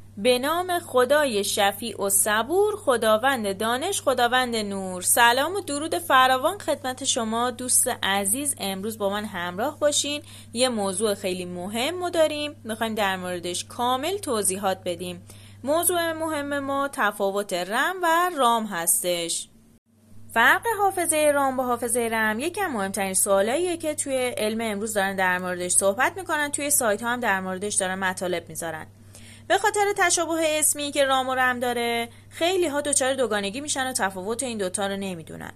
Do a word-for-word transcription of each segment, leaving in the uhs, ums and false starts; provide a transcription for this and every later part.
به نام خدای شفیع و صبور، خداوند دانش، خداوند نور. سلام و درود فراوان خدمت شما دوست عزیز. امروز با من همراه باشین. یه موضوع خیلی مهم داریم، میخوایم در موردش کامل توضیحات بدیم. موضوع مهم ما تفاوت رم و رام هستش. فرق حافظه رام با حافظه رم یکی از مهمترین سوالاییه که توی علم امروز دارن در موردش صحبت میکنن، توی سایت ها هم در موردش دارن مطالب میذارن. به خاطر تشابه اسمی که رام و رم داره، خیلی ها دچار دوگانگی میشن و تفاوت این دوتا رو نمیدونن.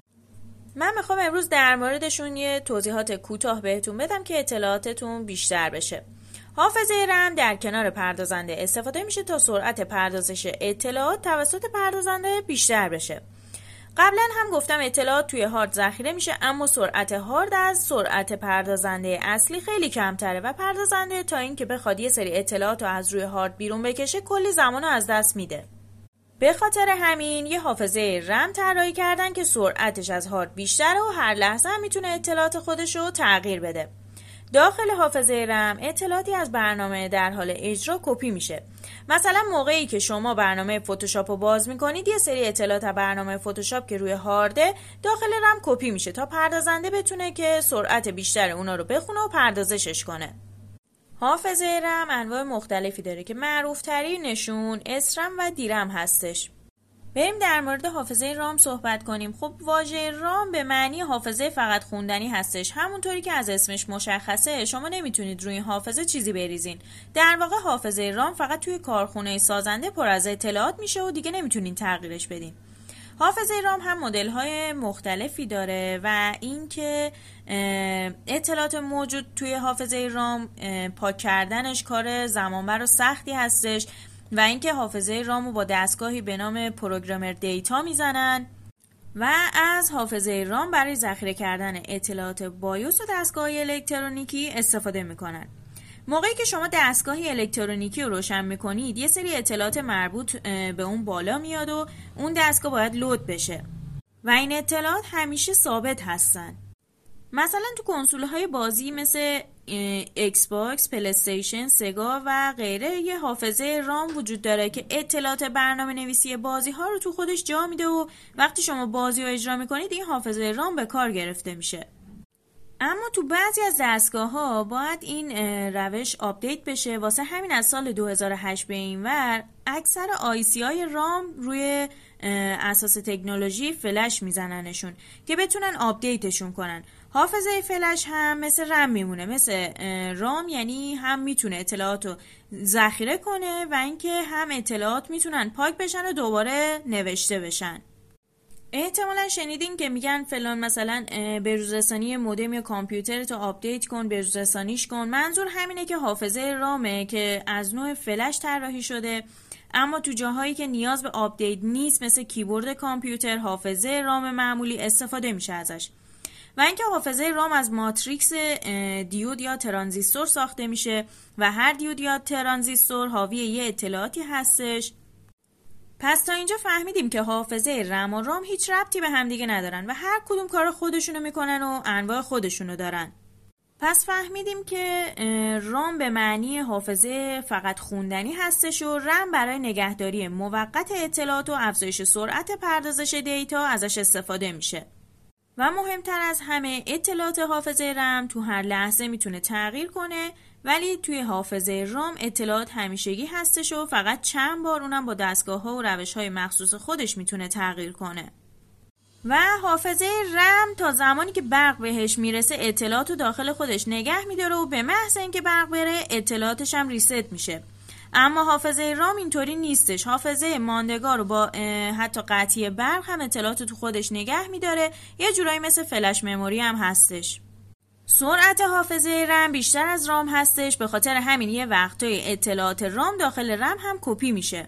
من میخوام امروز در موردشون یه توضیحات کوتاه بهتون بدم که اطلاعاتتون بیشتر بشه. حافظه رم در کنار پردازنده استفاده میشه تا سرعت پردازش اطلاعات توسط پردازنده بیشتر بشه. قبلا هم گفتم اطلاعات توی هارد ذخیره میشه، اما سرعت هارد از سرعت پردازنده اصلی خیلی کمتره و پردازنده تا اینکه بخواد یه سری اطلاعات رو از روی هارد بیرون بکشه کلی زمان رو از دست میده. به خاطر همین یه حافظه رم طراحی کردن که سرعتش از هارد بیشتره و هر لحظه هم میتونه اطلاعات خودش رو تغییر بده. داخل حافظه رم اطلاعاتی از برنامه در حال اجرا کپی میشه. مثلا موقعی که شما برنامه فتوشاپ رو باز میکنید، یه سری اطلاعات از برنامه فتوشاپ که روی هارده داخل رم کپی میشه تا پردازنده بتونه که سرعت بیشتر اونا رو بخونه و پردازشش کنه. حافظه رم انواع مختلفی داره که معروف ترینشون اسرم و دیرم هستش. بریم در مورد حافظه رام صحبت کنیم. خب واژه رام به معنی حافظه فقط خوندنی هستش. همونطوری که از اسمش مشخصه، شما نمیتونید روی حافظه چیزی بریزین. در واقع حافظه رام فقط توی کارخونه سازنده پر از اطلاعات میشه و دیگه نمیتونین تغییرش بدین. حافظه رام هم مدل‌های مختلفی داره و اینکه اطلاعات موجود توی حافظه رام پاک کردنش کار زمانبر و سختی هستش و اینکه حافظه رامو با دستگاهی به نام پروگرامر دیتا میزنن و از حافظه رام برای ذخیره کردن اطلاعات بایوس و دستگاهی الکترونیکی استفاده میکنن. موقعی که شما دستگاهی الکترونیکی رو روشن میکنید، یه سری اطلاعات مربوط به اون بالا میاد و اون دستگاه باید لود بشه و این اطلاعات همیشه ثابت هستن. مثلا تو کنسول‌های بازی مثل ایکس باکس، پلی استیشن، سگا و غیره یه حافظه رام وجود داره که اطلاعات برنامه نویسی بازی ها رو تو خودش جا میده و وقتی شما بازی رو اجرا میکنید این حافظه رام به کار گرفته میشه. اما تو بعضی از دستگاه ها باید این روش آپدیت بشه. واسه همین از سال دو هزار و هشت به این ور اکثر آی سی های رام روی اساس تکنولوژی فلش میزننشون که بتونن آپدیتشون کنن. حافظه فلش هم مثل رم میمونه، مثل رام، یعنی هم میتونه اطلاعات رو ذخیره کنه و اینکه هم اطلاعات میتونن پاک بشن و دوباره نوشته بشن. احتمالا شنیدین که میگن فلان مثلا بروزرسانی مودم یا کامپیوتر تو آپدیت کن، بروزرسانیش کن. منظور همینه که حافظه رامه که از نوع فلش طراحی شده، اما تو جاهایی که نیاز به آپدیت نیست مثل کیبورد کامپیوتر، حافظه رام معمولی استفاده میشه ازش. و اینکه حافظه رام از ماتریکس دیود یا ترانزیستور ساخته میشه و هر دیود یا ترانزیستور حاوی یه اطلاعاتی هستش. پس تا اینجا فهمیدیم که حافظه رم و رام هیچ ربطی به هم دیگه ندارن و هر کدوم کار خودشونو میکنن و انواع خودشونو دارن. پس فهمیدیم که رام به معنی حافظه فقط خوندنی هستش و رم برای نگهداری موقت اطلاعات و افزایش سرعت پردازش دیتا ازش استفاده میشه. و مهمتر از همه، اطلاعات حافظه رم تو هر لحظه میتونه تغییر کنه، ولی توی حافظه رام اطلاعات همیشگی هستش و فقط چند بار، اونم با دستگاه‌ها و روش‌های مخصوص خودش میتونه تغییر کنه. و حافظه رم تا زمانی که برق بهش میرسه اطلاعات رو داخل خودش نگه میداره و به محض اینکه برق بره اطلاعاتش هم ریست میشه. اما حافظه رام اینطوری نیستش. حافظه ماندگار رو با حتی قطعی برق هم اطلاعات تو خودش نگه میداره، یه جورایی مثل فلش مموری هم هستش. سرعت حافظه رم بیشتر از رام هستش، به خاطر همین یه وقتای اطلاعات رام داخل رم هم کپی میشه.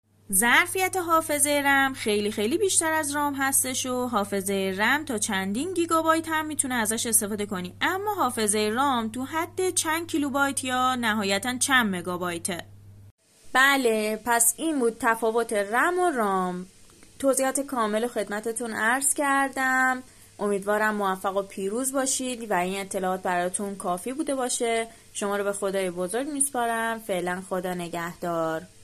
ظرفیت حافظه رم خیلی خیلی بیشتر از رام هستش و حافظه رم تا چندین گیگابایت هم میتونه ازش استفاده کنی، اما حافظه رام تو حد چند کیلوبایت یا نهایتاً چند مگابایته. بله، پس این بود تفاوت رم و رام. توضیحات کامل و خدمتتون عرض کردم. امیدوارم موفق و پیروز باشید و این اطلاعات براتون کافی بوده باشه. شما رو به خدای بزرگ میسپارم. فعلا خدا نگهدار.